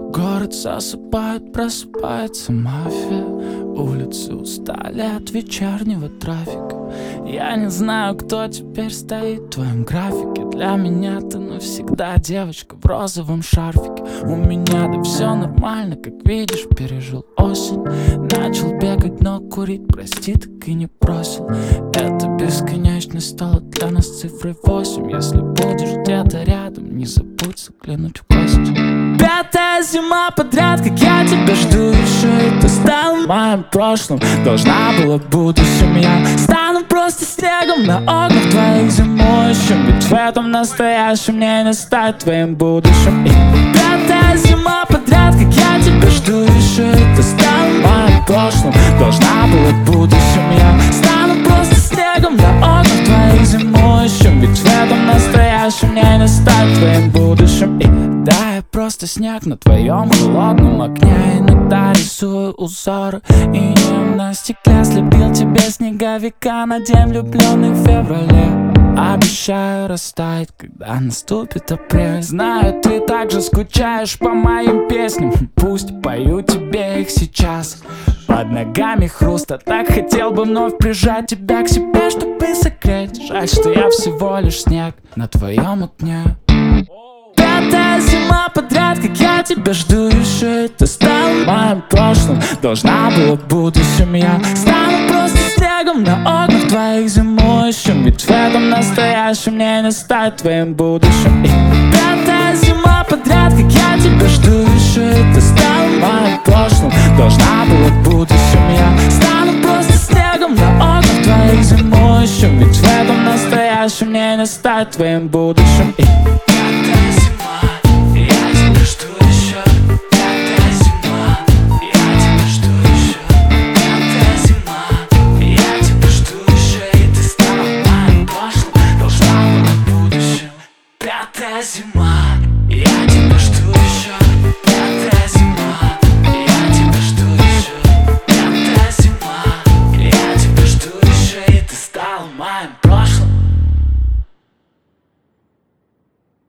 Город засыпает, просыпается мафия. Улицы устали от вечернего трафика. Я не знаю, кто теперь стоит в твоем графике. Для меня ты навсегда девочка в розовом шарфике. У меня да все нормально, как видишь, пережил осень. Начал бегать, но курить, прости, так и не бросил. Эта бесконечность стала для нас цифрой 8. Если будешь где-то рядом, не забудь заглянуть в гости. Пятая зима подряд, как я тебя жду еще. И ты стал моим прошлым, должна была в будущем. Я стану просто снегом на окнах твоих зимующим. Ведь в этом настоящем мне не стать твоим будущим. И пятая зима подряд, как я тебя жду еще. И ты стал моим прошлым, должна была в будущем. Я стану просто снегом на окнах твоих зимующим. Ведь в этом настоящем мне не стать твоим будущим. И да, я просто снег на твоем холодном окне. Иногда рисую узоры и не на стекле. Слепил тебе снеговика на день влюбленный в феврале. Обещаю растаять, когда наступит апрель. Знаю, ты также скучаешь по моим песням. Пусть пою тебе их сейчас. Под ногами хруст, а так хотел бы вновь прижать тебя к себе, чтобы согреть. Жаль, что я всего лишь снег на твоем окне. Пятая зима подряд, как я тебя жду еще. И ты стал моим прошлым, должна была в будущем. Я стану просто снегом на окнах твоих зимующим. Ведь в этом настоящем мне не стать твоим будущим. И пятая зима подряд, как я тебя жду еще. И ты стал моим прошлым, должна была в будущем. Я стану просто снегом на окнах твоих зимующим. Ведь в этом настоящем мне не стать твоим будущим. И пятая зима, я тебя жду еще. Пятая зима, я тебя жду еще. Пятая зима, я тебя жду еще. И ты стала моим прошлым, должна была в будущем. Пятая зима.